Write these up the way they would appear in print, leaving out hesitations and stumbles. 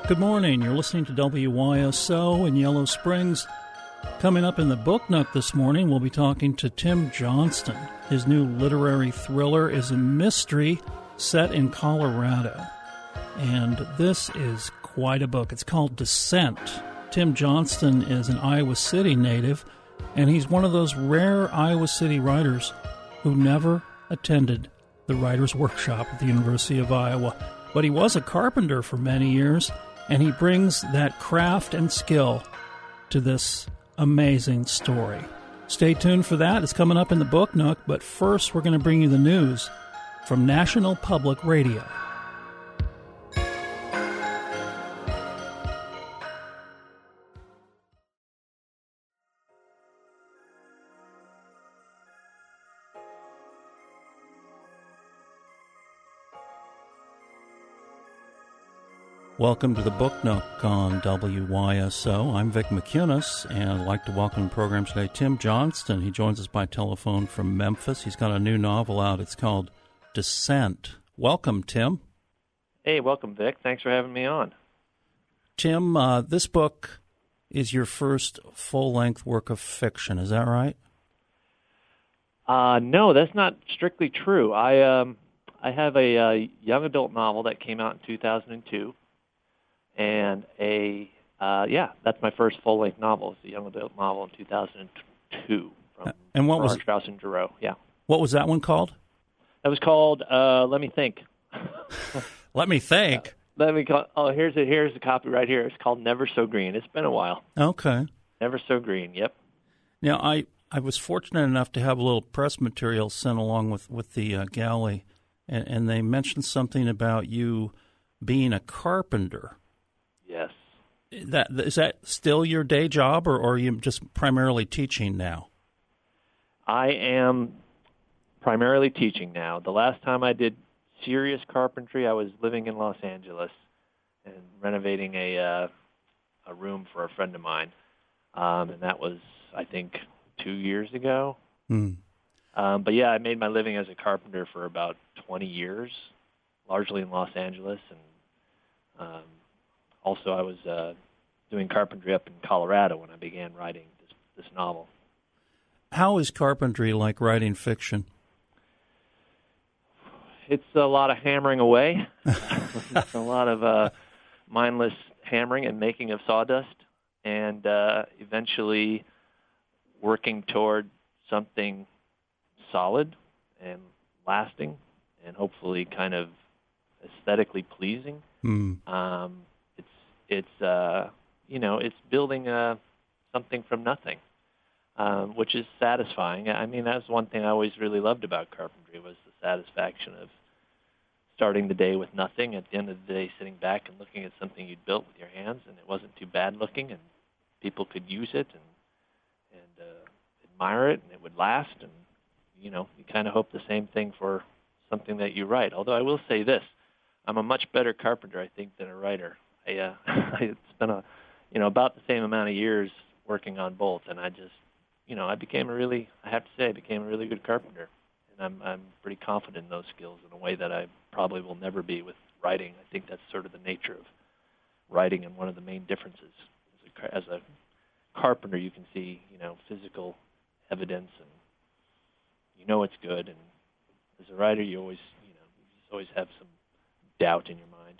Good morning. You're listening to WYSO in Yellow Springs. Coming up in the Book Nook this morning, we'll be talking to Tim Johnston. His new literary thriller is a mystery set in Colorado. And this is quite a book. It's called Descent. Tim Johnston is an Iowa City native, and he's one of those rare Iowa City writers who never attended the Writers' Workshop at the University of Iowa. But he was a carpenter for many years, and he brings that craft and skill to this amazing story. Stay tuned for that. It's coming up in the Book Nook, but first we're going to bring you the news from National Public Radio. Welcome to the Book Nook on WYSO. I'm Vic McInnes, and I'd like to welcome to the program today Tim Johnston. He joins us by telephone from Memphis. He's got a new novel out. It's called Descent. Welcome, Tim. Hey, welcome, Vic. Thanks for having me on. Tim, this book is your first full-length work of fiction. Is that right? No, that's not strictly true. I have a young adult novel that came out in 2002. And that's my first full-length novel. It's a young adult novel in 2002 from Bernard Strauss and Giroux. Yeah. What was that one called? That was called Let Me Think. Let Me Think? Here's the copy right here. It's called Never So Green. It's been a while. Okay. Never So Green, yep. Now, I was fortunate enough to have a little press material sent along with the galley, and they mentioned something about you being a carpenter. Yes. Is that still your day job, or are you just primarily teaching now? I am primarily teaching now. The last time I did serious carpentry, I was living in Los Angeles and renovating a room for a friend of mine, and that was, I think, 2 years ago. But yeah, I made my living as a carpenter for about 20 years, largely in Los Angeles, and also I was doing carpentry up in Colorado when I began writing this novel. How is carpentry like writing fiction? It's a lot of hammering away, a lot of mindless hammering and making of sawdust, and eventually working toward something solid and lasting and hopefully kind of aesthetically pleasing. It's building something from nothing, which is satisfying. I mean, that's one thing I always really loved about carpentry was the satisfaction of starting the day with nothing, at the end of the day sitting back and looking at something you'd built with your hands, and it wasn't too bad looking, and people could use it and admire it, and it would last, and, you kind of hope the same thing for something that you write. Although I will say this, I'm a much better carpenter, I think, than a writer. I spent about the same amount of years working on both, and I just, I became a really good carpenter, and I'm pretty confident in those skills in a way that I probably will never be with writing. I think that's sort of the nature of writing, and one of the main differences. As a carpenter, you can see, physical evidence, and it's good, and as a writer, you always have some doubt in your mind.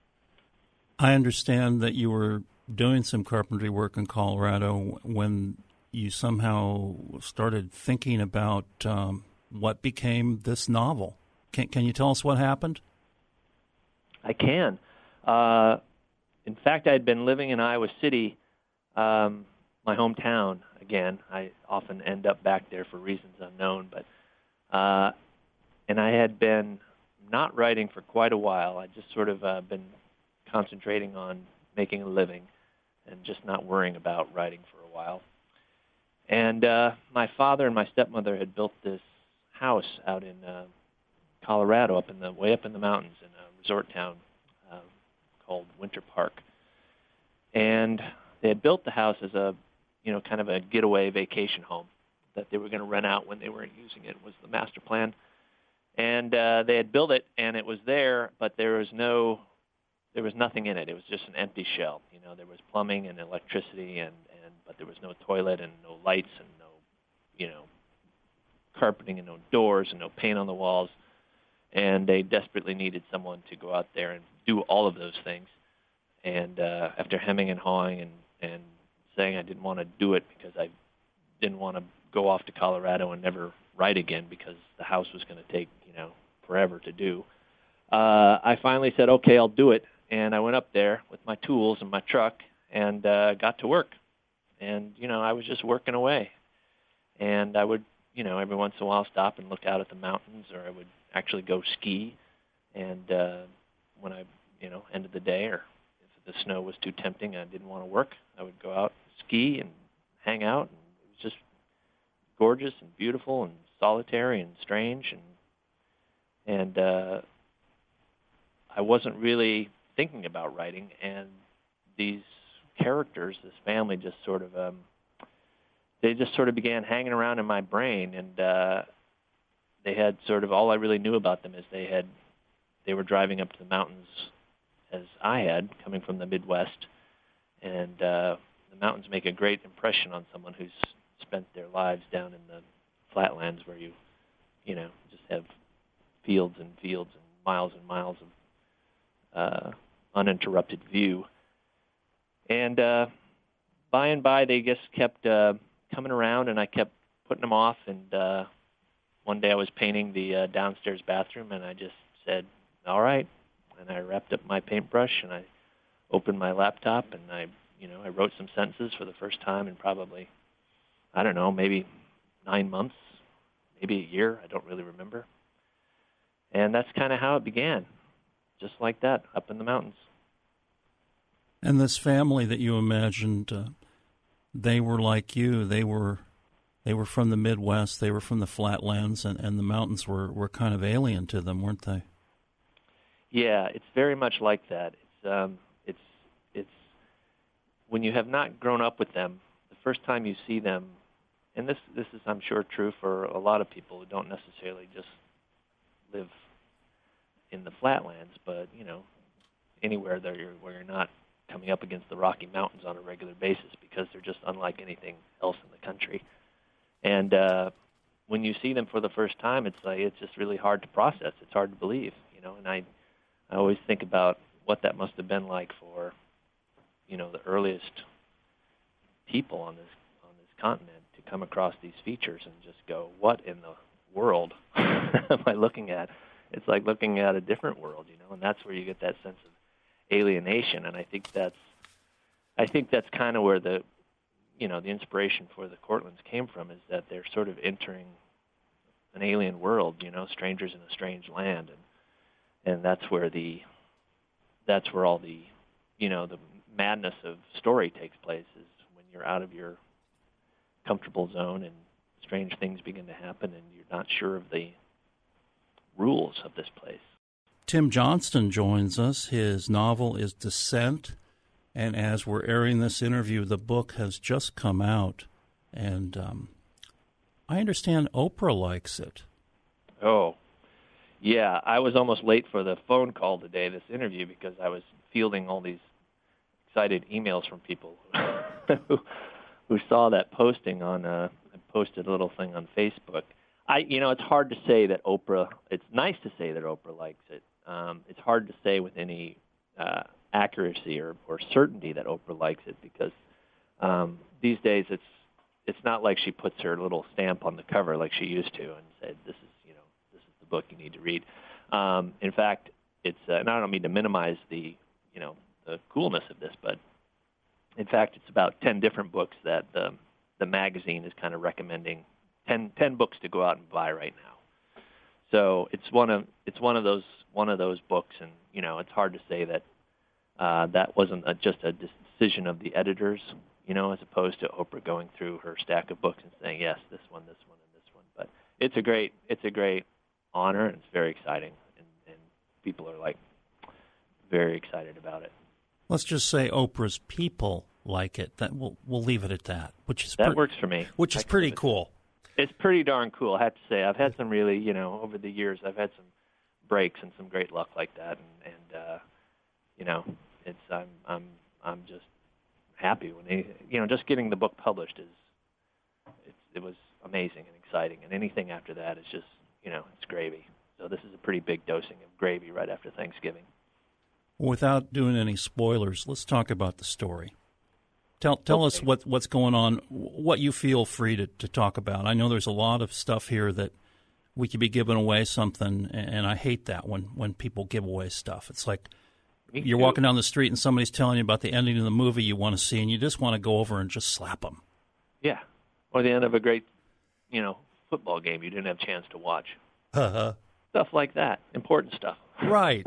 I understand that you were doing some carpentry work in Colorado when you somehow started thinking about what became this novel. Can you tell us what happened? I can. In fact, I had been living in Iowa City, my hometown. Again, I often end up back there for reasons unknown, but and I had been not writing for quite a while. I just sort of been concentrating on making a living and just not worrying about writing for a while. And my father and my stepmother had built this house out in Colorado, way up in the mountains in a resort town called Winter Park. And they had built the house as a, kind of a getaway vacation home that they were going to rent out when they weren't using it, was the master plan. And they had built it, and it was there, but there was no nothing in it. It was just an empty shell. There was plumbing and electricity, but there was no toilet and no lights and no, carpeting and no doors and no paint on the walls. And they desperately needed someone to go out there and do all of those things. And after hemming and hawing and saying I didn't want to do it because I didn't want to go off to Colorado and never write again because the house was going to take, forever to do, I finally said, okay, I'll do it. And I went up there with my tools and my truck and got to work. And, I was just working away. And I would, every once in a while stop and look out at the mountains, or I would actually go ski. And when I, ended the day, or if the snow was too tempting and I didn't want to work, I would go out, ski, and hang out. And it was just gorgeous and beautiful and solitary and strange. And I wasn't really thinking about writing, and these characters, this family, just sort of began hanging around in my brain, and they had sort of, all I really knew about them is they were driving up to the mountains as I had, coming from the Midwest, and the mountains make a great impression on someone who's spent their lives down in the flatlands where you just have fields and miles of uninterrupted view. And by and by, they just kept coming around, and I kept putting them off. And one day I was painting the downstairs bathroom, and I just said, all right. And I wrapped up my paintbrush, and I opened my laptop, and I wrote some sentences for the first time in probably, I don't know, maybe 9 months, maybe a year. I don't really remember. And that's kind of how it began, just like that, up in the mountains. And this family that you imagined, they were like you. They were from the Midwest. They were from the flatlands, and the mountains were kind of alien to them, weren't they? Yeah, it's very much like that. It's when you have not grown up with them, the first time you see them, and this is, I'm sure, true for a lot of people who don't necessarily just live in the flatlands, but anywhere where you're not coming up against the Rocky Mountains on a regular basis, because they're just unlike anything else in the country. And when you see them for the first time, it's just really hard to process. It's hard to believe, And I always think about what that must have been like for the earliest people on this continent to come across these features and just go, what in the world am I looking at? It's like looking at a different world, and that's where you get that sense of alienation. And I think that's kind of where the inspiration for the Cortlands came from, is that they're sort of entering an alien world, strangers in a strange land, and that's where all the the madness of story takes place, is when you're out of your comfortable zone and strange things begin to happen and you're not sure of the rules of this place. Tim Johnston joins us. His novel is Descent, and as we're airing this interview, the book has just come out, and I understand Oprah likes it. Oh, yeah. I was almost late for the phone call today, this interview, because I was fielding all these excited emails from people who saw that posting on, I posted a little thing on Facebook. It's hard to say that it's nice to say that Oprah likes it. It's hard to say with any accuracy or certainty that Oprah likes it, because these days it's not like she puts her little stamp on the cover like she used to and said, this is the book you need to read. In fact, it's and I don't mean to minimize the coolness of this, but in fact, it's about 10 different books that the magazine is kind of recommending. 10 books to go out and buy right now. So it's one of those books, and it's hard to say that that wasn't just a decision of the editors, as opposed to Oprah going through her stack of books and saying, yes, this one, and this one. But it's a great honor, and it's very exciting, and people are very excited about it. Let's just say Oprah's people like it. That we'll leave it at that. That works for me. Which is pretty cool. It's pretty darn cool, I have to say. I've had some really, over the years, I've had some breaks and some great luck like that, and it's I'm just happy when just getting the book published it was amazing and exciting, and anything after that is just it's gravy. So this is a pretty big dosing of gravy right after Thanksgiving. Without doing any spoilers, let's talk about the story. Tell us what's going on, what you feel free to talk about. I know there's a lot of stuff here that we could be giving away something, and I hate that when people give away stuff. It's like you're walking down the street and somebody's telling you about the ending of the movie you want to see, and you just want to go over and just slap them. Yeah, or the end of a great, football game you didn't have a chance to watch. Stuff like that, important stuff. Right.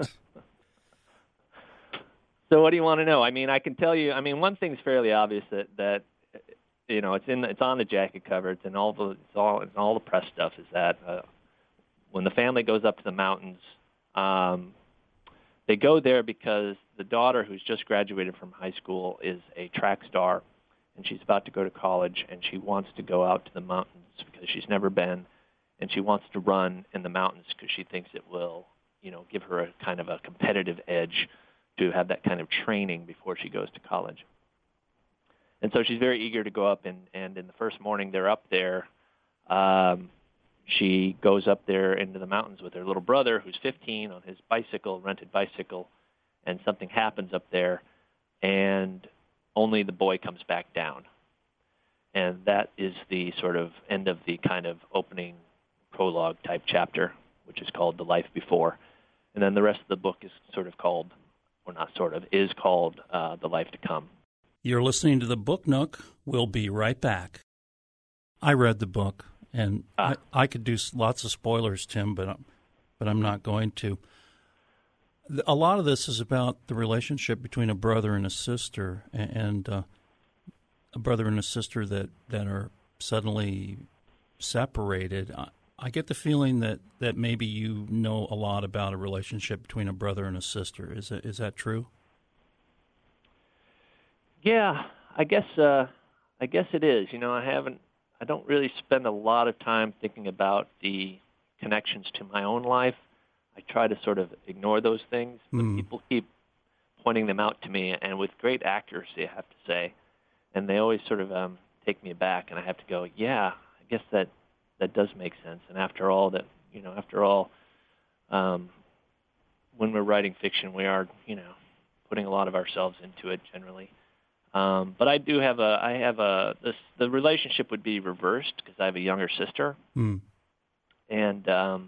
So what do you want to know? I mean, I can tell you. I mean, one thing's fairly obvious that it's on the jacket cover. It's in all the press stuff. Is that when the family goes up to the mountains, they go there because the daughter, who's just graduated from high school, is a track star, and she's about to go to college, and she wants to go out to the mountains because she's never been, and she wants to run in the mountains because she thinks it will, give her a kind of a competitive edge to have that kind of training before she goes to college. And so she's very eager to go up, and in the first morning they're up there, she goes up there into the mountains with her little brother, who's 15, on his rented bicycle, and something happens up there, and only the boy comes back down. And that is the sort of end of the kind of opening prologue type chapter, which is called The Life Before. And then the rest of the book is sort of called, or not sort of, is called The Life to Come. You're listening to the Book Nook. We'll be right back. I read the book, and I could do lots of spoilers, Tim, but I'm not going to. A lot of this is about the relationship between a brother and a sister, and a brother and a sister that are suddenly separated. I get the feeling that maybe you know a lot about a relationship between a brother and a sister. Is that true? Yeah, I guess it is. I don't really spend a lot of time thinking about the connections to my own life. I try to sort of ignore those things, but people keep pointing them out to me, and with great accuracy, I have to say. And they always sort of take me aback, and I have to go, yeah, I guess that does make sense. And after all, when we're writing fiction, we are, putting a lot of ourselves into it generally. But I have the relationship would be reversed because I have a younger sister. And,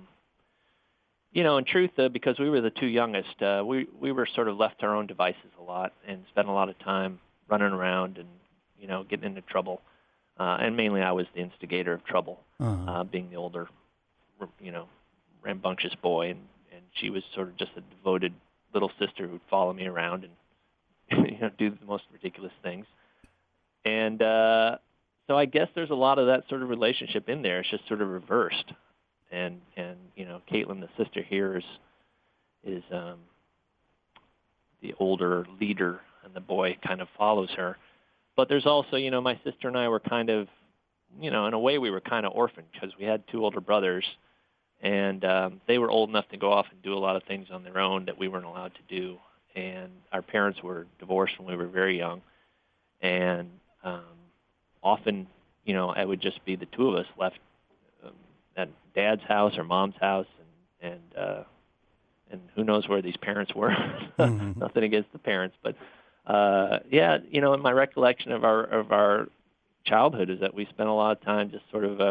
in truth, because we were the two youngest, we were sort of left to our own devices a lot and spent a lot of time running around and, getting into trouble. And mainly I was the instigator of trouble, being the older, rambunctious boy. And she was sort of just a devoted little sister who'd follow me around and, do the most ridiculous things. And so I guess there's a lot of that sort of relationship in there. It's just sort of reversed. And Caitlin, the sister here, is the older leader, and the boy kind of follows her. But there's also, my sister and I were kind of, in a way we were kind of orphaned because we had two older brothers, and they were old enough to go off and do a lot of things on their own that we weren't allowed to do. And our parents were divorced when we were very young. And often, it would just be the two of us left at Dad's house or Mom's house, and who knows where these parents were. Nothing against the parents, but in my recollection of our childhood is that we spent a lot of time just sort of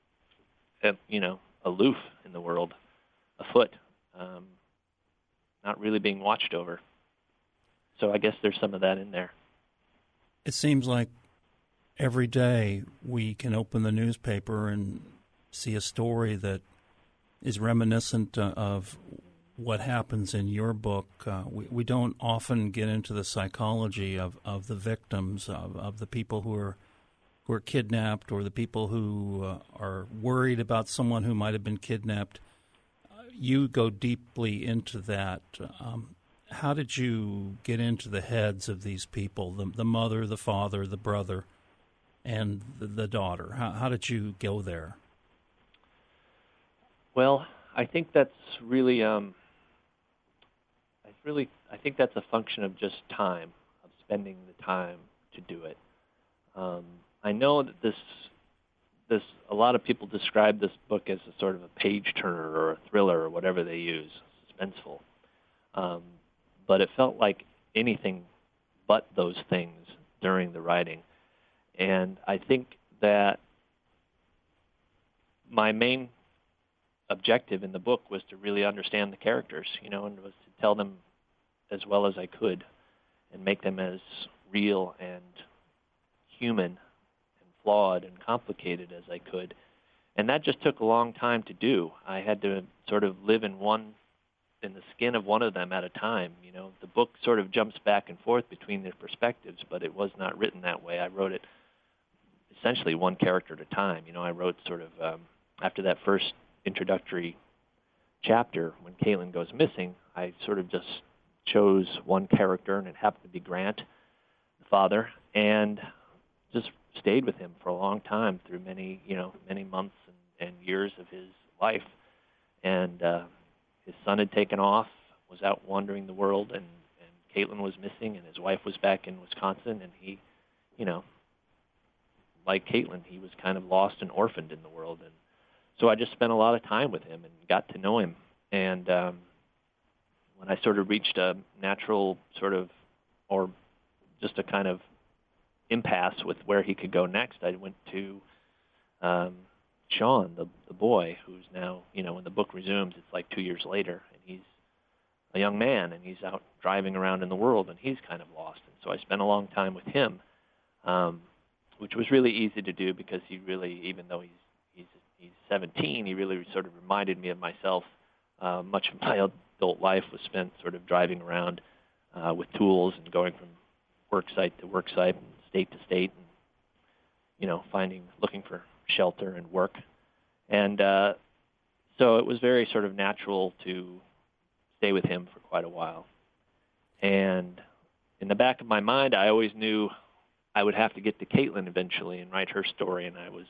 aloof in the world, afoot, not really being watched over. So I guess there's some of that in there. It seems like every day we can open the newspaper and see a story that is reminiscent of what happens in your book. We don't often get into the psychology of the victims, of the people who are kidnapped, or the people who are worried about someone who might have been kidnapped. You go deeply into that. How did you get into the heads of these people, the mother, the father, the brother, and the daughter? How did you go there? Well, I think that's really, I think that's a function of just time, of spending the time to do it. I know that this a lot of people describe this book as a sort of a page turner or a thriller or whatever they use, suspenseful. But it felt like anything but those things during the writing. And I think that my main objective in the book was to really understand the characters, and was to tell them as well as I could and make them as real and human and flawed and complicated as I could. And that just took a long time to do. I had to sort of live in the skin of one of them at a time. The book sort of jumps back and forth between their perspectives, but it was not written that way. I wrote it essentially one character at a time. I wrote sort of, after that first introductory chapter, when Caitlin goes missing, I sort of just chose one character, and it happened to be Grant, the father, and just stayed with him for a long time through many months and years of his life. And his son had taken off, was out wandering the world, and Caitlin was missing, and his wife was back in Wisconsin, and he, like Caitlin, he was kind of lost and orphaned in the world. And so I just spent a lot of time with him and got to know him. And when I sort of reached a natural sort of, or just a kind of impasse with where he could go next, I went to Sean, the boy, who's now, when the book resumes, it's like 2 years later, and he's a young man, and he's out driving around in the world, and he's kind of lost. And so I spent a long time with him, which was really easy to do because he really, even though he's 17, he really sort of reminded me of myself. Much of my adult life was spent sort of driving around with tools and going from work site to work site, and state to state, and looking for shelter and work. And so it was very sort of natural to stay with him for quite a while. And in the back of my mind, I always knew I would have to get to Caitlin eventually and write her story, and I was,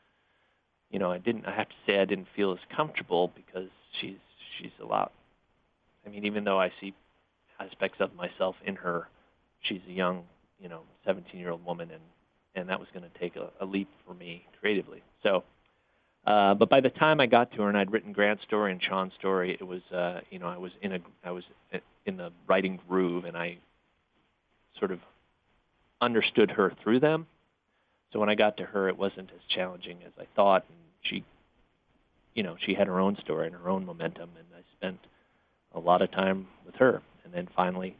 I have to say I didn't feel as comfortable because she's a lot. I mean, even though I see aspects of myself in her, she's a young, 17-year-old woman, and that was going to take a leap for me creatively. So, but by the time I got to her and I'd written Grant's story and Sean's story, it was, I was in the writing groove, and I sort of understood her through them. So when I got to her, it wasn't as challenging as I thought, and she had her own story and her own momentum, and I spent a lot of time with her. And then finally,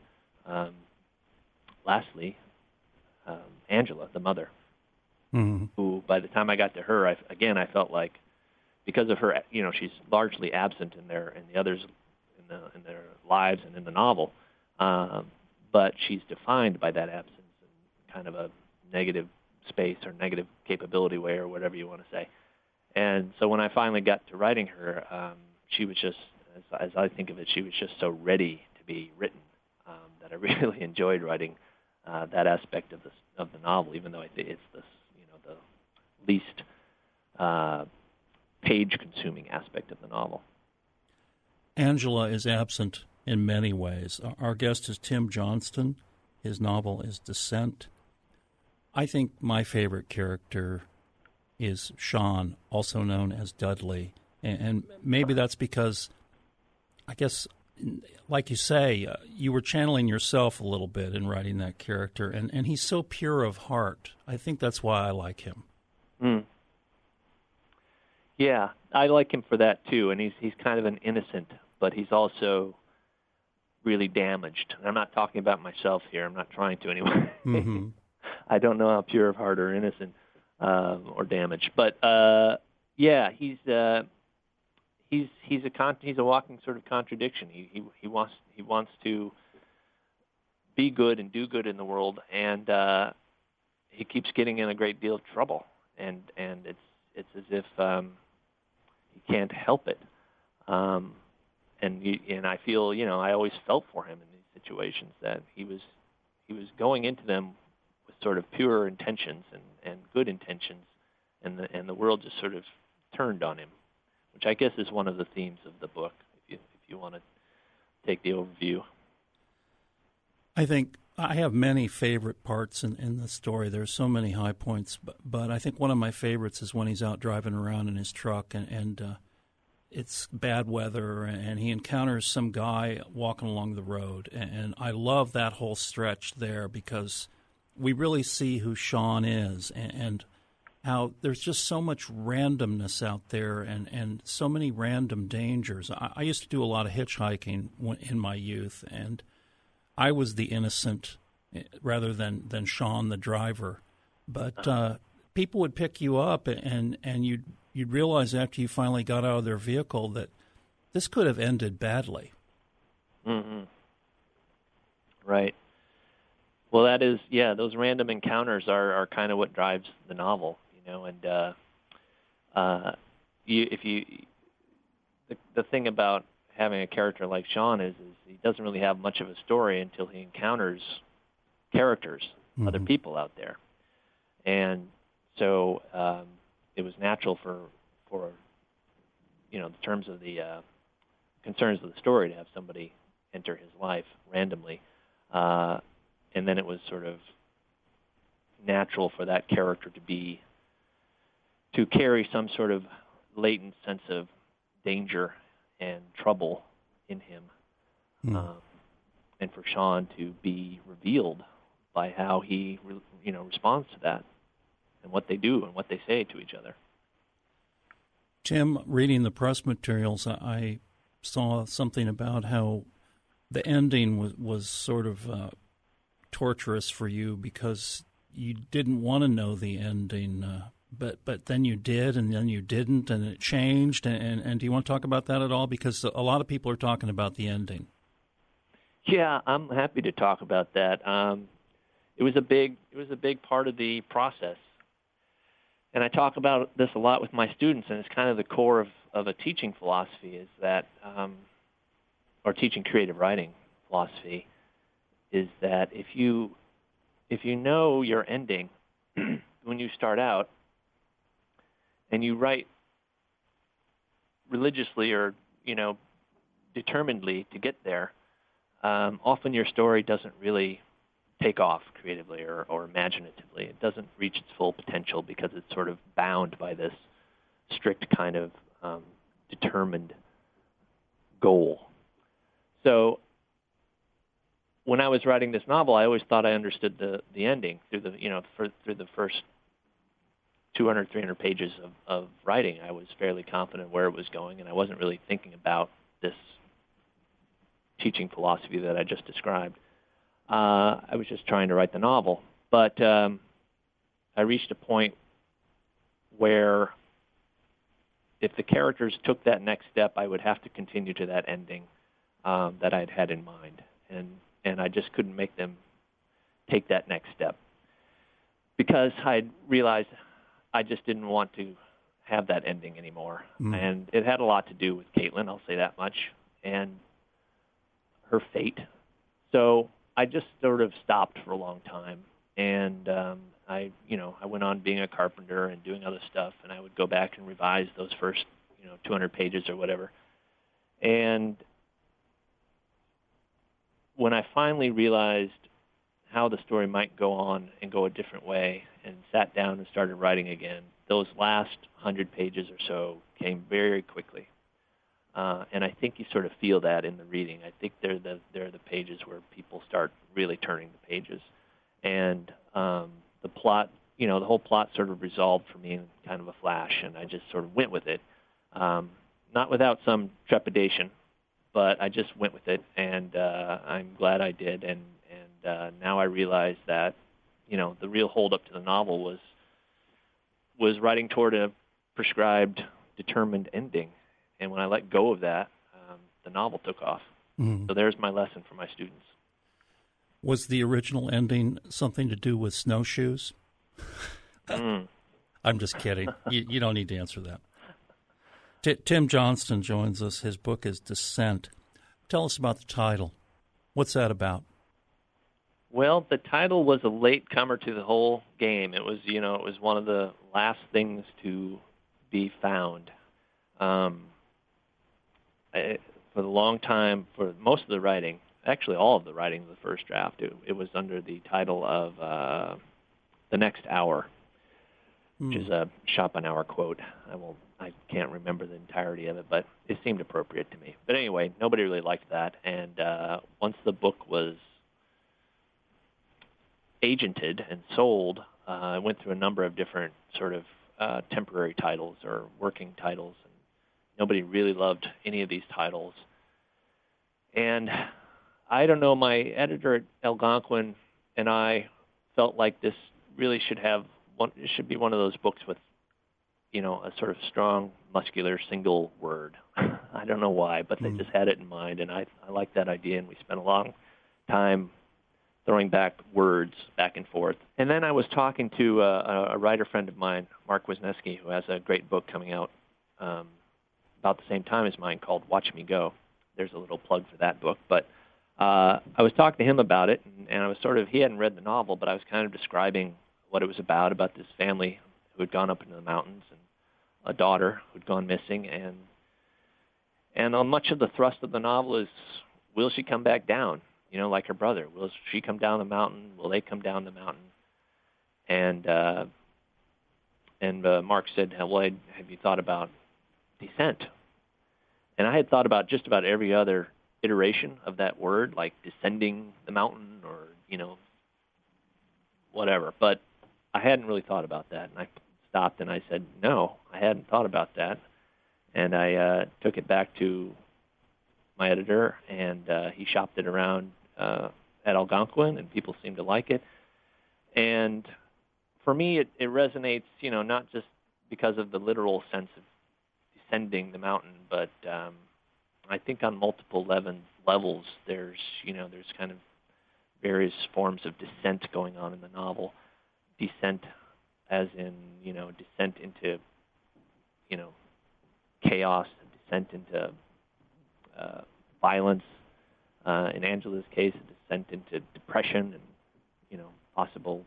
lastly, Angela, the mother, who by the time I got to her, I felt like because of her, she's largely absent in the others in their lives and in the novel, but she's defined by that absence in kind of a negative space or negative capability way or whatever you want to say. And so when I finally got to writing her, she was just, as I think of it, she was just so ready to be written that I really enjoyed writing that aspect of the novel, even though I think it's the least page-consuming aspect of the novel. Angela is absent in many ways. Our guest is Tim Johnston. His novel is Descent. I think my favorite character is Sean, also known as Dudley. And maybe that's because, I guess, like you say, you were channeling yourself a little bit in writing that character, and he's so pure of heart. I think that's why I like him. Yeah, I like him for that too, and he's kind of an innocent, but he's also really damaged. And I'm not talking about myself here. I'm not trying to anyway. Mm-hmm. I don't know how pure of heart or innocent or damaged, but yeah, he's a walking sort of contradiction. He wants to be good and do good in the world, and he keeps getting in a great deal of trouble, and it's as if he can't help it. And I feel, I always felt for him in these situations that he was going into them with sort of pure intentions and good intentions, and the world just sort of turned on him, which I guess is one of the themes of the book, if you want to take the overview. I think I have many favorite parts in the story. There's so many high points, but I think one of my favorites is when he's out driving around in his truck and it's bad weather and he encounters some guy walking along the road. And I love that whole stretch there because we really see who Sean is and how there's just so much randomness out there and so many random dangers. I used to do a lot of hitchhiking in my youth, and I was the innocent rather than Sean, the driver. But people would pick you up, and you'd realize after you finally got out of their vehicle that this could have ended badly. Mm-hmm. Right. Well, that is, those random encounters are kind of what drives the novel, and the thing about having a character like Sean is he doesn't really have much of a story until he encounters characters, other people out there. And so it was natural for the terms of the concerns of the story to have somebody enter his life randomly. And then it was sort of natural for that character to carry some sort of latent sense of danger and trouble in him, and for Sean to be revealed by how he, responds to that, and what they do and what they say to each other. Tim, reading the press materials, I saw something about how the ending was sort of torturous for you because you didn't want to know the ending, but then you did, and then you didn't, and it changed. And do you want to talk about that at all? Because a lot of people are talking about the ending. Yeah, I'm happy to talk about that. It was a big part of the process, and I talk about this a lot with my students. And it's kind of the core of a teaching philosophy is that, or teaching creative writing philosophy, is that if you know your ending when you start out, and you write religiously or, determinedly to get there, often your story doesn't really take off creatively or imaginatively. It doesn't reach its full potential because it's sort of bound by this strict kind of determined goal. So when I was writing this novel, I always thought I understood the ending through the first 200, 300 pages of writing. I was fairly confident where it was going, and I wasn't really thinking about this teaching philosophy that I just described. I was just trying to write the novel. But I reached a point where if the characters took that next step, I would have to continue to that ending that I'd had in mind. And I just couldn't make them take that next step because I'd realized I just didn't want to have that ending anymore. And it had a lot to do with Caitlin, I'll say that much, and her fate. So I just sort of stopped for a long time. And I went on being a carpenter and doing other stuff, and I would go back and revise those first 200 pages or whatever. And when I finally realized how the story might go on and go a different way and sat down and started writing again, those last 100 pages or so came very quickly. And I think you sort of feel that in the reading. I think they're the pages where people start really turning the pages. And the plot, the whole plot sort of resolved for me in kind of a flash, and I just sort of went with it. Not without some trepidation, but I just went with it, and I'm glad I did. And now I realize that, the real hold-up to the novel was writing toward a prescribed, determined ending. And when I let go of that, the novel took off. So there's my lesson for my students. Was the original ending something to do with snowshoes? I'm just kidding. You don't need to answer that. Tim Johnston joins us. His book is Descent. Tell us about the title. What's that about? Well, the title was a late comer to the whole game. It was, it was one of the last things to be found. For the long time, for most of the writing, actually all of the writing of the first draft. It was under the title of The Next Hour, which is a Schopenhauer quote. I can't remember the entirety of it, but it seemed appropriate to me. But anyway, nobody really liked that, and once the book was agented and sold, I went through a number of different sort of temporary titles or working titles, and nobody really loved any of these titles. And I don't know, my editor at Algonquin and I felt like this really should be one of those books with, a sort of strong, muscular, single word. I don't know why, but they just had it in mind, and I liked that idea, and we spent a long time throwing back words back and forth. And then I was talking to a writer friend of mine, Mark Wisniewski, who has a great book coming out about the same time as mine called Watch Me Go. There's a little plug for that book. But I was talking to him about it, and I was he hadn't read the novel, but I was kind of describing what it was about this family who had gone up into the mountains and a daughter who'd gone missing. And on much of the thrust of the novel is, will she come back down? Like her brother. Will she come down the mountain? Will they come down the mountain? And Mark said, well, have you thought about descent? And I had thought about just about every other iteration of that word, like descending the mountain or, whatever. But I hadn't really thought about that. And I stopped and I said, no, I hadn't thought about that. And I took it back to my editor, and he shopped it around at Algonquin, and people seemed to like it. And for me, it resonates, not just because of the literal sense of descending the mountain, but I think on multiple levels, there's kind of various forms of descent going on in the novel. Descent as in, descent into, chaos, descent into violence. In Angela's case, a descent into depression and, possible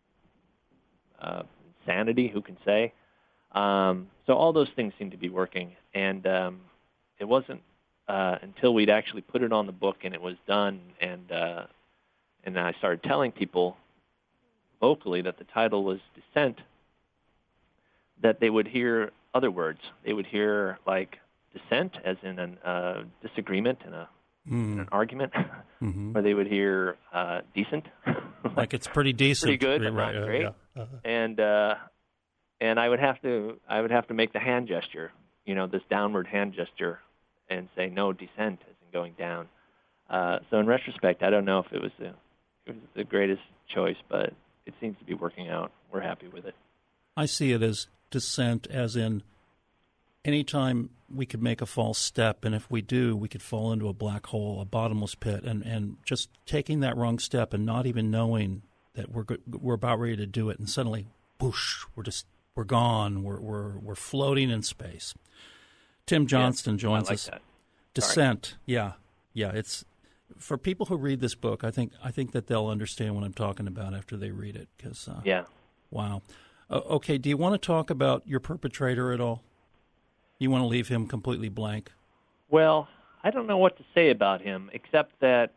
insanity, who can say? So all those things seem to be working. And it wasn't until we'd actually put it on the book and it was done, and I started telling people vocally that the title was Descent, that they would hear other words. They would hear, like, dissent, as in a disagreement in an argument, or they would hear decent. Like it's pretty decent. Pretty good, right, not great. Yeah. Uh-huh. And I would have to make the hand gesture, this downward hand gesture, and say, no, descent isn't going down. So in retrospect, I don't know if it was the greatest choice, but it seems to be working out. We're happy with it. I see it as descent, as in anytime we could make a false step, and if we do, we could fall into a black hole, a bottomless pit, and just taking that wrong step and not even knowing that we're about ready to do it, and suddenly, whoosh, we're gone, we're floating in space. Tim Johnston joins us. That. Descent, yeah, it's for people who read this book. I think that they'll understand what I'm talking about after they read it. Because wow. Okay, do you want to talk about your perpetrator at all? You want to leave him completely blank? Well, I don't know what to say about him, except that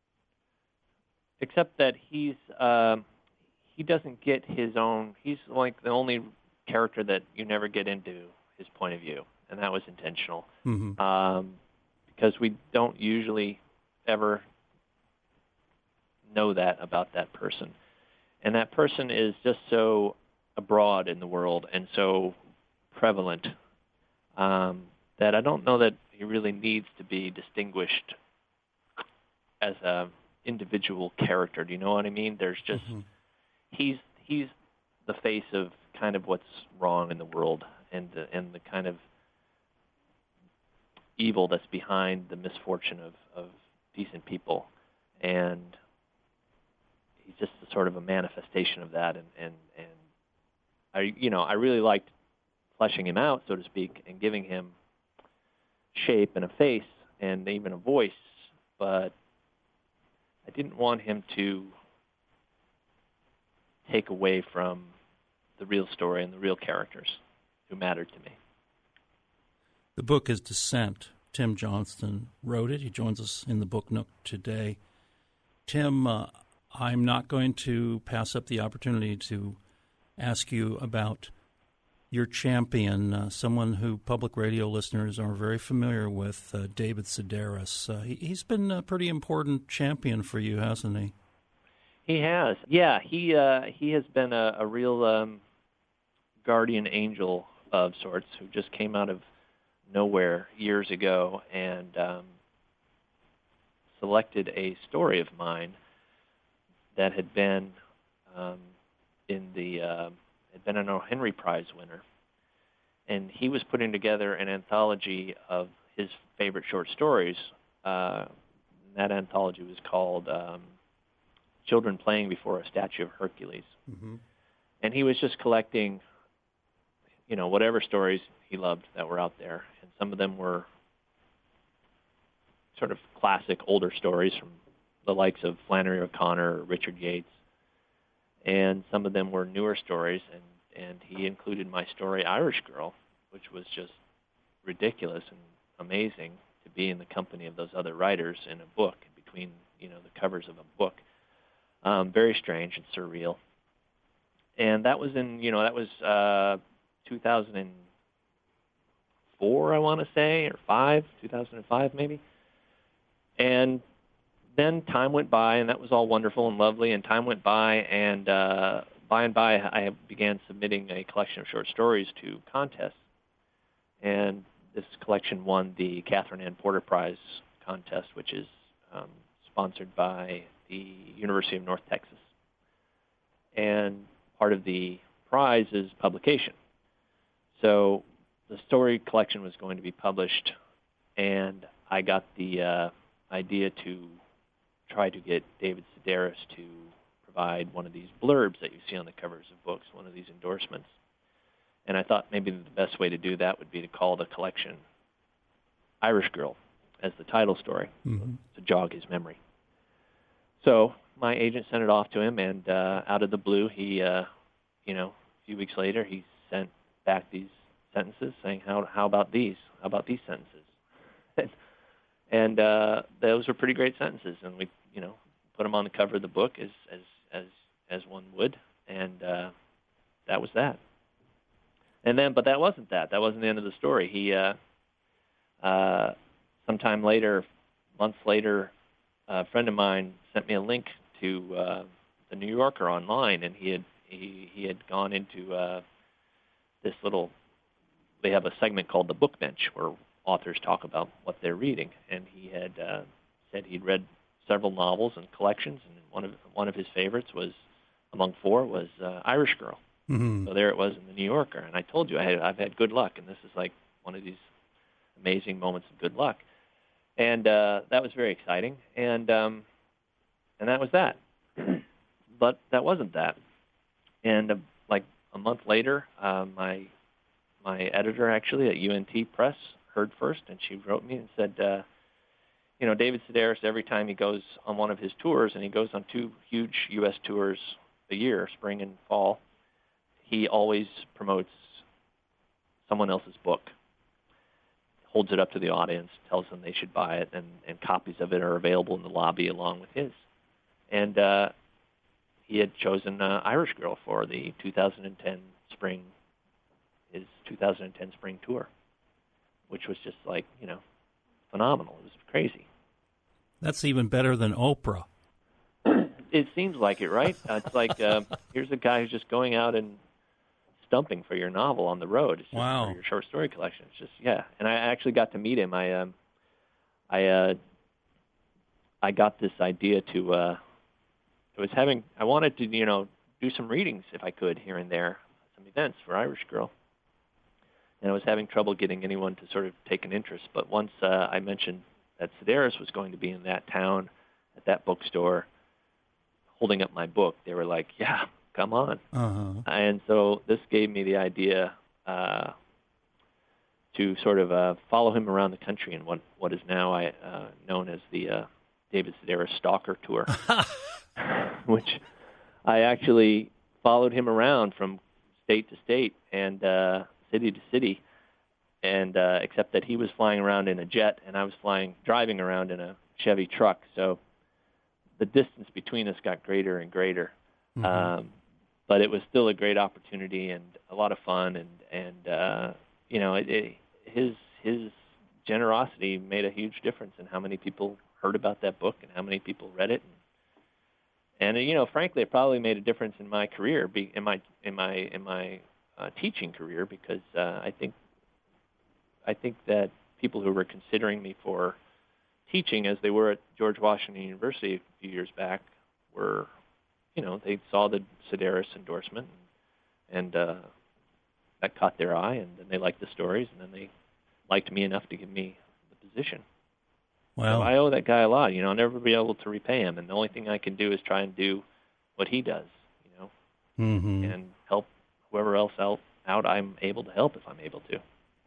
he doesn't get his own. He's like the only character that you never get into his point of view, and that was intentional. Mm-hmm. Because we don't usually ever know that about that person, and that person is just so abroad in the world and so prevalent that I don't know that he really needs to be distinguished as a individual character. Do you know what I mean? There's just he's the face of kind of what's wrong in the world and the kind of evil that's behind the misfortune of decent people, and he's just sort of a manifestation of that. And I really liked fleshing him out, so to speak, and giving him shape and a face and even a voice, but I didn't want him to take away from the real story and the real characters who mattered to me. The book is Descent, Tim Johnston wrote it. He joins us in the Book Nook today. Tim, I'm not going to pass up the opportunity to ask you about your champion, someone who public radio listeners are very familiar with, David Sedaris. He's been a pretty important champion for you, hasn't he? He has. Yeah, he has been a real guardian angel of sorts who just came out of nowhere years ago and selected a story of mine that had been had been an O. Henry Prize winner, and he was putting together an anthology of his favorite short stories. That anthology was called Children Playing Before a Statue of Hercules. Mm-hmm. And he was just collecting, whatever stories he loved that were out there. And some of them were sort of classic older stories from the likes of Flannery O'Connor or Richard Yates. And some of them were newer stories, and he included my story, Irish Girl, which was just ridiculous and amazing to be in the company of those other writers in a book, between, the covers of a book. Very strange and surreal. And that was in, 2004, I want to say, or 2005 maybe. And then time went by, and that was all wonderful and lovely, and time went by, and by and by I began submitting a collection of short stories to contests. And this collection won the Catherine Ann Porter Prize contest, which is sponsored by the University of North Texas. And part of the prize is publication. So the story collection was going to be published, and I got the idea to try to get David Sedaris to provide one of these blurbs that you see on the covers of books, one of these endorsements. And I thought maybe the best way to do that would be to call the collection Irish Girl as the title story, to jog his memory. So my agent sent it off to him, and out of the blue, he, a few weeks later, he sent back these sentences saying, how about these? How about these sentences? And those were pretty great sentences, and we, put them on the cover of the book as one would, and that was that. And then, but that wasn't that. That wasn't the end of the story. He, sometime later, months later, a friend of mine sent me a link to the New Yorker online, and he had gone into this little. They have a segment called the Book Bench where authors talk about what they're reading, and he had said he'd read several novels and collections, and one of his favorites was, among four, was Irish Girl. Mm-hmm. So there it was in the New Yorker, and I told you I've had good luck, and this is like one of these amazing moments of good luck, and that was very exciting, and that was that. But that wasn't that, and like a month later, my editor actually at UNT Press heard first, and she wrote me and said, David Sedaris, every time he goes on one of his tours, and he goes on 2 huge U.S. tours a year, spring and fall, he always promotes someone else's book, holds it up to the audience, tells them they should buy it, and copies of it are available in the lobby along with his. And he had chosen Irish Girl for the 2010 spring tour, which was just like, phenomenal. It was crazy. That's even better than Oprah. It seems like it, right? It's like, here's a guy who's just going out and stumping for your novel on the road. It's just wow. For your short story collection. It's just, yeah. And I actually got to meet him. I got this idea to, I wanted to, do some readings if I could here and there, some events for Irish Girl. And I was having trouble getting anyone to sort of take an interest. But once I mentioned that Sedaris was going to be in that town, at that bookstore, holding up my book, they were like, yeah, come on. Uh-huh. And so this gave me the idea to sort of follow him around the country in what is now known as the David Sedaris Stalker Tour, which I actually followed him around from state to state and city to city, and except that he was flying around in a jet and I was driving around in a Chevy truck. So the distance between us got greater and greater. Mm-hmm. But it was still a great opportunity and a lot of fun, and you know, his generosity made a huge difference in how many people heard about that book and how many people read it. And you know, frankly, it probably made a difference in my career, in my teaching career, because I think that people who were considering me for teaching, as they were at George Washington University a few years back, were, you know, they saw the Sedaris endorsement, and that caught their eye, and then they liked the stories, and then they liked me enough to give me the position. Wow. So I owe that guy a lot. You know, I'll never be able to repay him, and the only thing I can do is try and do what he does, you know, mm-hmm. and help whoever else out I'm able to help if I'm able to.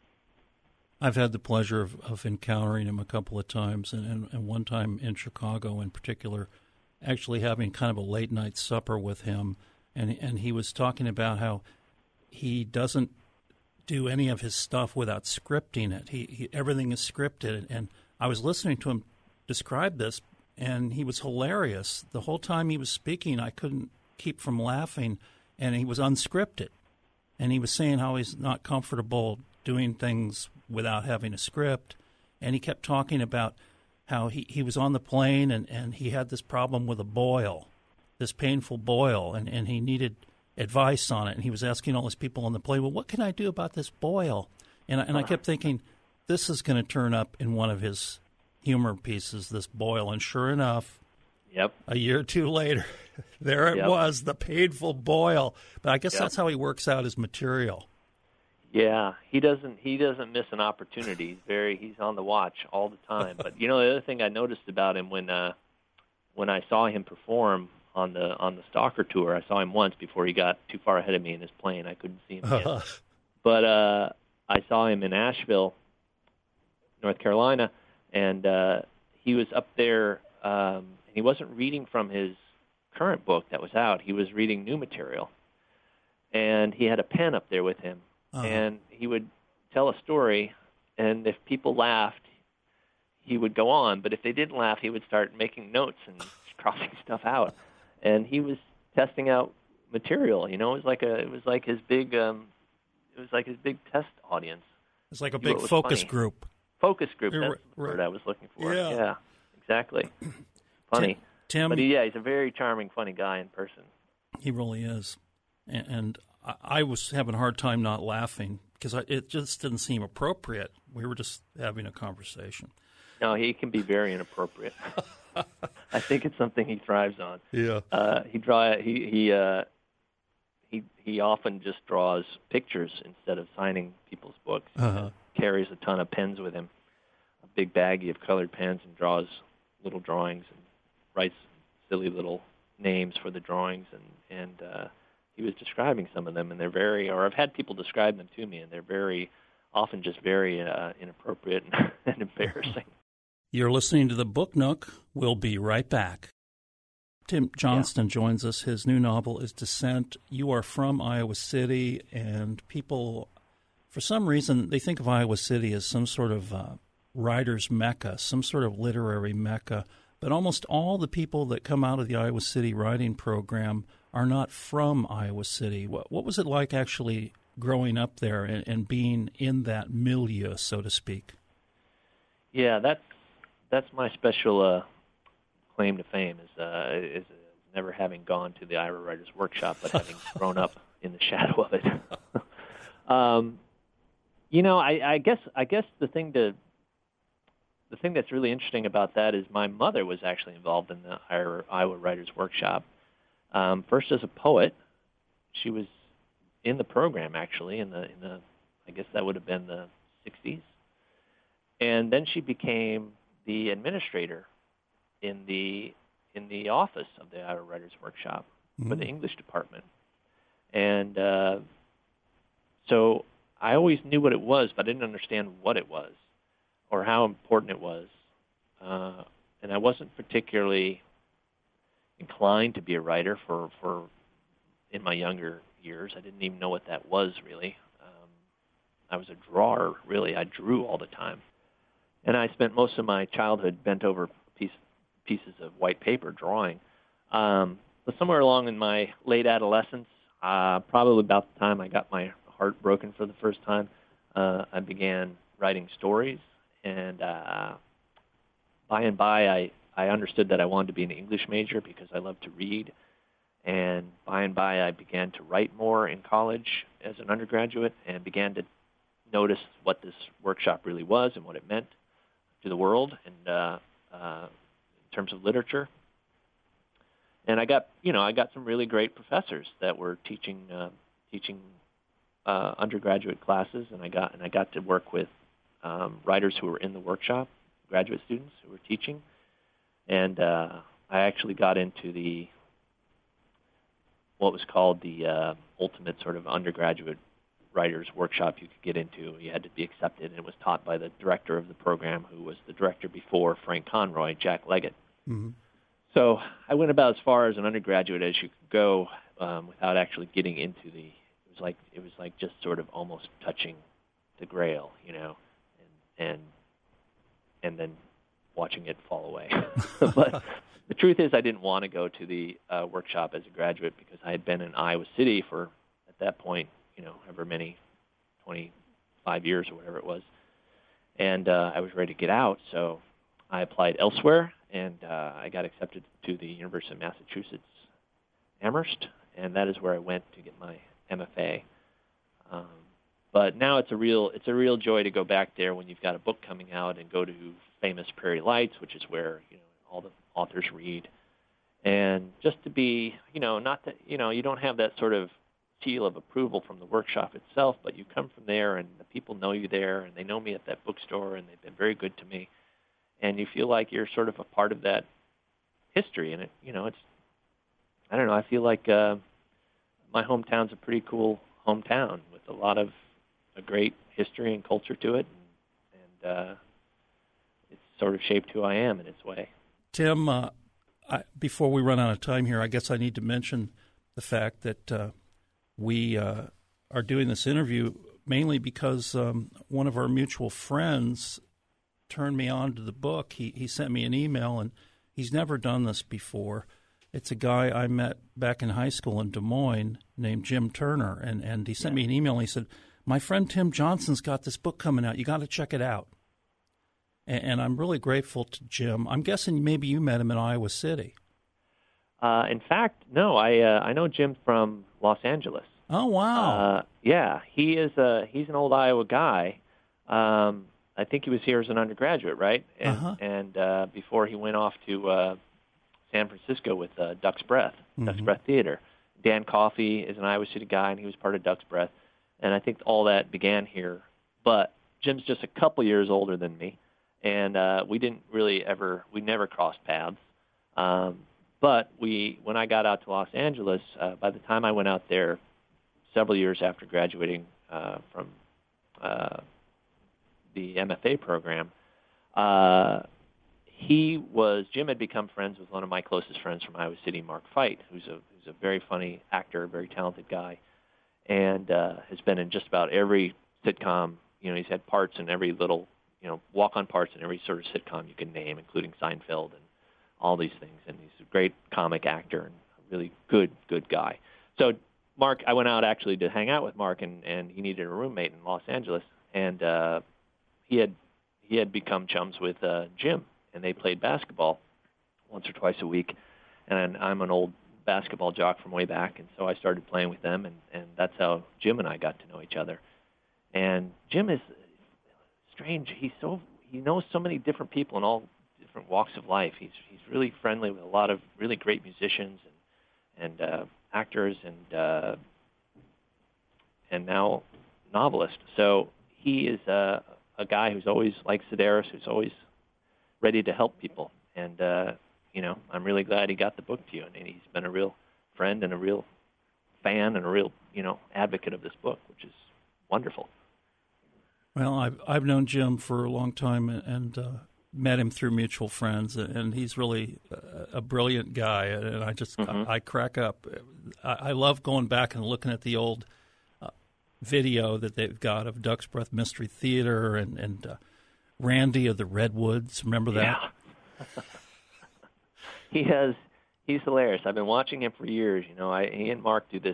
I've had the pleasure of encountering him a couple of times, and one time in Chicago in particular, actually having kind of a late-night supper with him, and he was talking about how he doesn't do any of his stuff without scripting it. He everything is scripted, and I was listening to him describe this, and he was hilarious. The whole time he was speaking, I couldn't keep from laughing, and he was unscripted. And he was saying how he's not comfortable doing things without having a script, and he kept talking about how he was on the plane and he had this problem with a boil, this painful boil, and he needed advice on it. And he was asking all these people on the plane, well, what can I do about this boil? And I kept thinking, this is going to turn up in one of his humor pieces, this boil. And sure enough, yep, a year or two later, there it was, the painful boil. But I guess that's how he works out his material. Yeah, he doesn't miss an opportunity. He's on the watch all the time. But you know, the other thing I noticed about him when I saw him perform on the Stalker tour, I saw him once before he got too far ahead of me in his plane. I couldn't see him again. But I saw him in Asheville, North Carolina, and he was up there. He wasn't reading from his current book that was out. He was reading new material, and he had a pen up there with him. And he would tell a story, and if people laughed, he would go on. But if they didn't laugh, he would start making notes and crossing stuff out. And he was testing out material. You know, it was like his big test audience. It's like a big focus group. Focus group. That's the word I was looking for. Yeah, exactly. Funny. Tim. But he's a very charming, funny guy in person. He really is, and I was having a hard time not laughing because it just didn't seem appropriate. We were just having a conversation. No, he can be very inappropriate. I think it's something he thrives on. Yeah. He often just draws pictures instead of signing people's books. Uh-huh. He carries a ton of pens with him, a big baggie of colored pens, and draws little drawings and writes silly little names for the drawings, and he was describing some of them, and I've had people describe them to me, and they're very often just very inappropriate and embarrassing. You're listening to the Book Nook. We'll be right back. Tim Johnston joins us. His new novel is Descent. You are from Iowa City, and people, for some reason, they think of Iowa City as some sort of writer's mecca, some sort of literary mecca. But almost all the people that come out of the Iowa City writing program are not from Iowa City. What was it like actually growing up there and being in that milieu, so to speak? Yeah, that's my special claim to fame is never having gone to the Iowa Writers Workshop, but having grown up in the shadow of it. You know, I guess the thing that's really interesting about that is my mother was actually involved in the Iowa Writers Workshop. First as a poet, she was in the program actually in the I guess that would have been the 60s, and then she became the administrator in the office of the Iowa Writers Workshop for the English department, and so I always knew what it was, but I didn't understand what it was or how important it was, and I wasn't particularly inclined to be a writer for in my younger years. I didn't even know what that was really. was a drawer, really. I drew all the time. And I spent most of my childhood bent over pieces of white paper drawing. But somewhere along in my late adolescence, probably about the time I got my heart broken for the first time, I began writing stories. And by and by, I understood that I wanted to be an English major because I love to read. And by and by, I began to write more in college as an undergraduate and began to notice what this workshop really was and what it meant to the world and in terms of literature. And I got some really great professors that were teaching undergraduate classes, and I got to work with writers who were in the workshop, graduate students who were teaching, and I actually got into what was called the ultimate sort of undergraduate writers workshop you could get into. You had to be accepted, and it was taught by the director of the program, who was the director before Frank Conroy, Jack Leggett. Mm-hmm. So I went about as far as an undergraduate as you could go without actually getting into it was like just sort of almost touching the Grail, and then watching it fall away. But the truth is, I didn't want to go to the workshop as a graduate because I had been in Iowa City for, at that point, however many, 25 years or whatever it was, and I was ready to get out. So I applied elsewhere, and I got accepted to the University of Massachusetts Amherst, and that is where I went to get my MFA. But now it's a real joy to go back there when you've got a book coming out and go to famous Prairie Lights, which is where all the authors read, and just to be not that you don't have that sort of seal of approval from the workshop itself, but you come from there and the people know you there and they know me at that bookstore and they've been very good to me, and you feel like you're sort of a part of that history. And it's I don't know, I feel like my hometown's a pretty cool hometown with a great history and culture to it, and it's sort of shaped who I am in its way. Tim, before we run out of time here, I guess I need to mention the fact that we are doing this interview mainly because one of our mutual friends turned me on to the book. He sent me an email, and he's never done this before. It's a guy I met back in high school in Des Moines named Jim Turner, and he sent me an email, and he said, "My friend Tim Johnston's got this book coming out. You got to check it out." And I'm really grateful to Jim. I'm guessing maybe you met him in Iowa City. In fact, no. I know Jim from Los Angeles. Oh, wow. Yeah, he's an old Iowa guy. I think he was here as an undergraduate, right? And before he went off to San Francisco with Duck's Breath, Duck's Breath Theater. Dan Coffey is an Iowa City guy, and he was part of Duck's Breath. And I think all that began here. But Jim's just a couple years older than me, and we never crossed paths. But when I got out to Los Angeles, by the time I went out there, several years after graduating from the MFA program, Jim had become friends with one of my closest friends from Iowa City, Mark Feit, who's a very funny actor, very talented guy, and has been in just about every sitcom. He's had parts in every little, walk-on parts in every sort of sitcom you can name, including Seinfeld and all these things. And he's a great comic actor and a really good guy. So Mark, I went out actually to hang out with Mark, and he needed a roommate in Los Angeles, and he had become chums with Jim, and they played basketball once or twice a week. And I'm an old basketball jock from way back, and so I started playing with them, and that's how Jim and I got to know each other. And Jim is strange. He knows so many different people in all different walks of life. He's really friendly with a lot of really great musicians and actors and now novelist. So he is a guy who's always like Sedaris, who's always ready to help people. And I'm really glad he got the book to you, and he's been a real friend and a real fan and a real advocate of this book, which is wonderful. Well, I've known Jim for a long time and met him through mutual friends, and he's really a brilliant guy. And I just I crack up. I love going back and looking at the old video that they've got of Duck's Breath Mystery Theater and Randy of the Redwoods. Remember that? Yeah. He's hilarious. I've been watching him for years. He and Mark do this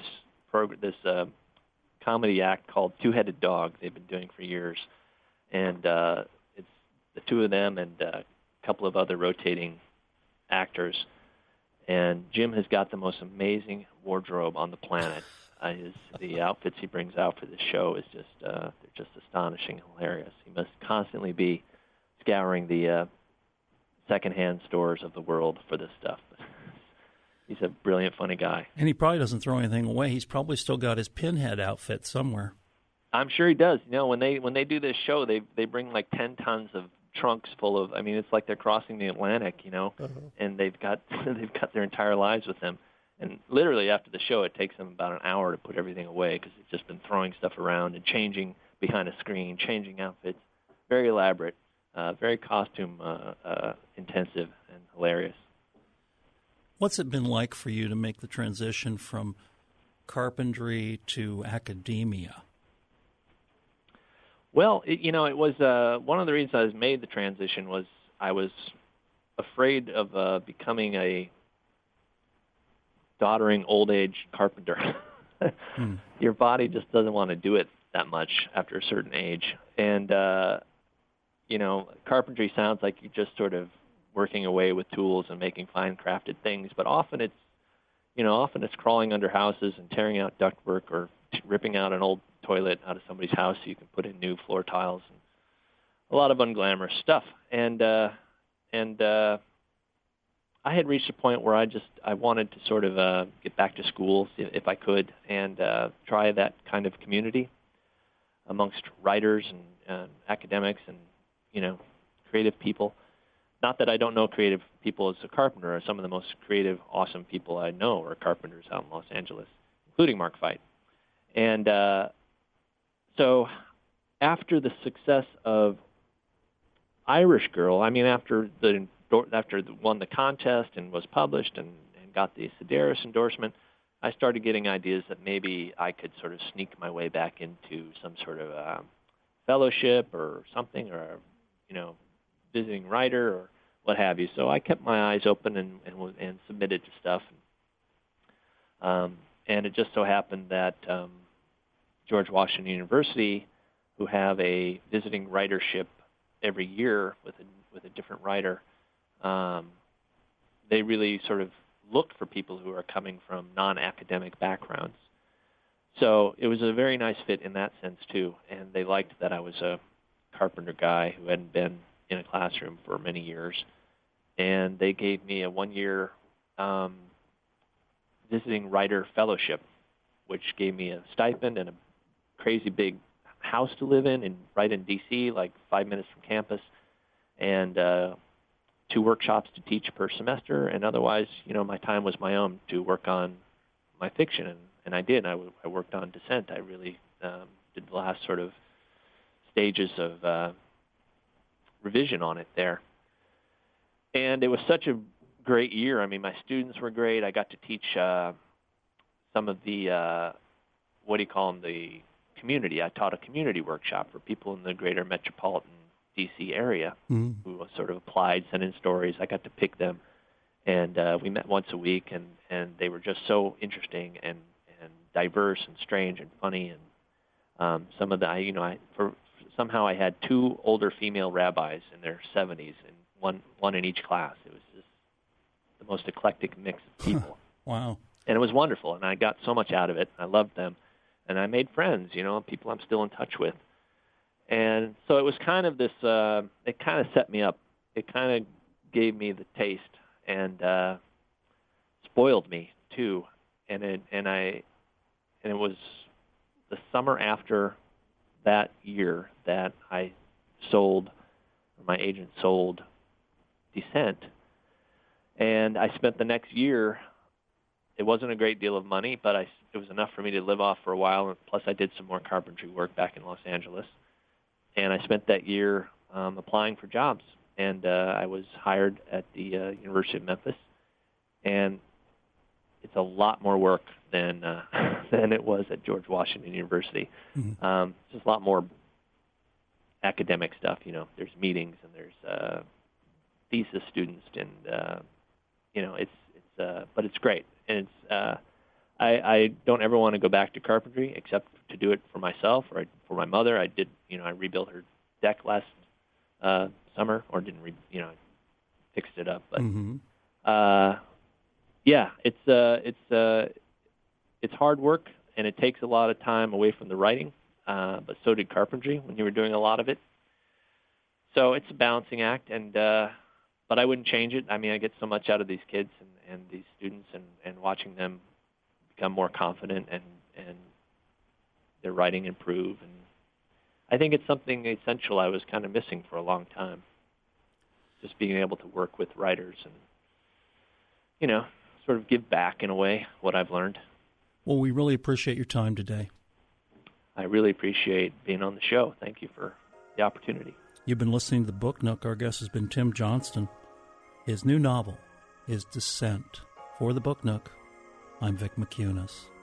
comedy act called Two-Headed Dog. They've been doing for years, and it's the two of them and a couple of other rotating actors. And Jim has got the most amazing wardrobe on the planet. The outfits he brings out for this show is they're just astonishing and hilarious. He must constantly be scouring the secondhand stores of the world for this stuff. He's a brilliant, funny guy. And he probably doesn't throw anything away. He's probably still got his Pinhead outfit somewhere. I'm sure he does. When they do this show, they bring like 10 tons of trunks full of. I mean, it's like they're crossing the Atlantic, and they've got their entire lives with them. And literally after the show, it takes them about an hour to put everything away because they've just been throwing stuff around and changing behind a screen, changing outfits. Very elaborate, very costume intensive and hilarious. What's it been like for you to make the transition from carpentry to academia? Well, it was one of the reasons I made the transition was I was afraid of becoming a doddering old age carpenter. Your body just doesn't want to do it that much after a certain age, and carpentry sounds like you're just sort of working away with tools and making fine crafted things, but often it's crawling under houses and tearing out ductwork or ripping out an old toilet out of somebody's house so you can put in new floor tiles and a lot of unglamorous stuff. And I had reached a point where I wanted to sort of get back to school if I could and try that kind of community amongst writers and academics and creative people. Not that I don't know creative people as a carpenter. Some of the most creative, awesome people I know are carpenters out in Los Angeles, including Mark Feit. And so after the success of Irish Girl, after won the contest and was published and got the Sedaris endorsement, I started getting ideas that maybe I could sort of sneak my way back into some sort of fellowship or something, or visiting writer or what have you. So I kept my eyes open and submitted to stuff. And it just so happened that George Washington University, who have a visiting writership every year with a different writer, they really sort of looked for people who are coming from non-academic backgrounds. So it was a very nice fit in that sense too, and they liked that I was a carpenter guy who hadn't been in a classroom for many years, and they gave me a one-year visiting writer fellowship, which gave me a stipend and a crazy big house to live in right in D.C., like 5 minutes from campus, and 2 workshops to teach per semester, and otherwise, my time was my own to work on my fiction, and I did. I worked on Descent. I really did the last sort of stages of revision on it there. And it was such a great year. My students were great. I got to teach some of the, the community. I taught a community workshop for people in the greater metropolitan D.C. area who sort of applied, sent in stories. I got to pick them, and we met once a week, and they were just so interesting and diverse and strange and funny. And some of the, somehow I had 2 older female rabbis in their 70s, and one in each class. It was just the most eclectic mix of people. Wow. And it was wonderful, and I got so much out of it. I loved them, and I made friends, people I'm still in touch with. And so it was kind of this, it kind of set me up. It kind of gave me the taste and spoiled me, too. And it was the summer after that year that my agent sold Descent. And I spent the next year, it wasn't a great deal of money, but it was enough for me to live off for a while, and plus I did some more carpentry work back in Los Angeles. And I spent that year applying for jobs, and I was hired at the University of Memphis. And it's a lot more work than than it was at George Washington University. Mm-hmm. Just a lot more academic stuff. There's meetings and there's thesis students, and but it's great. And it's I don't ever want to go back to carpentry except to do it for myself or for my mother. I did, I rebuilt her deck last summer, or didn't I fixed it up. But mm-hmm. Yeah, it's hard work and it takes a lot of time away from the writing. But so did carpentry when you were doing a lot of it. So it's a balancing act, but I wouldn't change it. I mean, I get so much out of these kids and these students, and watching them become more confident and their writing improve. And I think it's something essential I was kind of missing for a long time, just being able to work with writers and, sort of give back in a way what I've learned. Well, we really appreciate your time today. I really appreciate being on the show. Thank you for the opportunity. You've been listening to The Book Nook. Our guest has been Tim Johnston. His new novel is Descent. For The Book Nook, I'm Vic McCunas.